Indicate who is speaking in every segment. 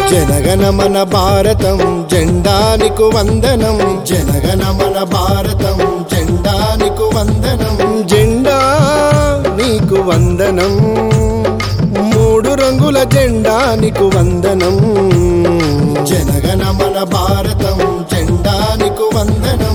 Speaker 1: జనగణమన భారతం జెండానికు వందనం, జనగణమన భారతం జెండానికు వందనం, జెండా నీకు వందనం, మూడు రంగుల జెండానికు వందనం, జనగణమన భారతం జెండానికు వందనం.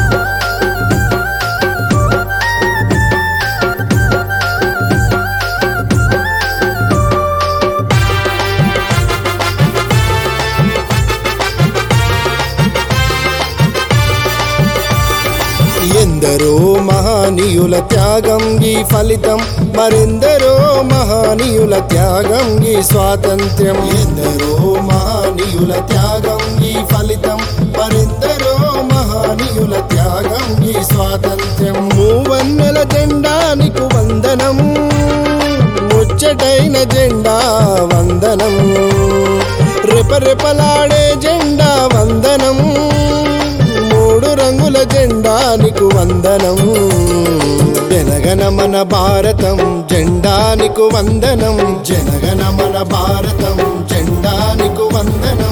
Speaker 1: ఎందరో మహనీయుల త్యాగం ఈ ఫలితం, మరెందరో మహనీయుల త్యాగం ఈ స్వాతంత్ర్యం. ఎందరో మహనీయుల త్యాగం ఈ ఫలితం, మరెందరో మహనీయుల త్యాగం ఈ స్వాతంత్ర్యం. మూవన్నెల జెండానికు వందనం, ముచ్చటైన జెండా వందనం, రెపరెపలాడే జెండా వందనం, మూడు రంగుల జెండానికు వందనం. జనగణమన భారతం జెండానికు వందనం, జనగణమన భారతం జెండానికు వందనం.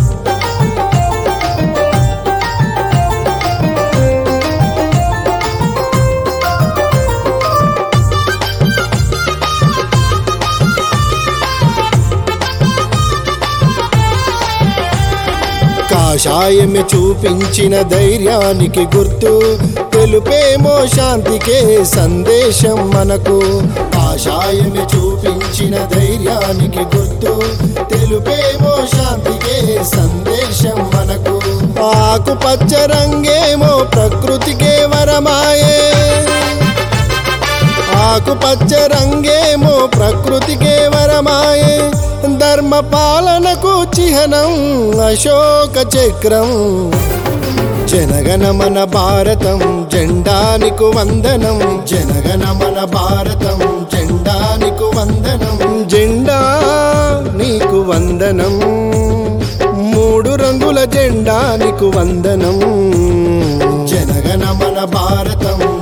Speaker 1: కాషాయమే చూపించిన ధైర్యానికి గుర్తు, తెలుపేమో శాంతికే సందేశం మనకు. కాషాయమే చూపించిన ధైర్యానికి గుర్తు, తెలుపేమో శాంతికే సందేశం మనకు. ఆకుపచ్చ రంగేమో ప్రకృతికే వరమాయే, ఆకుపచ్చ రంగేమో ప్రకృతికే వరమాయే, ధర్మ పాలనకు చిహ్నం అశోక చక్రం. జనగణమన భారతం జెండానికు వందనం, జనగణమన భారతం జెండానికు వందనం, జెండా నీకు వందనం, మూడు రంగుల జెండానికు వందనం, జనగణమన భారతం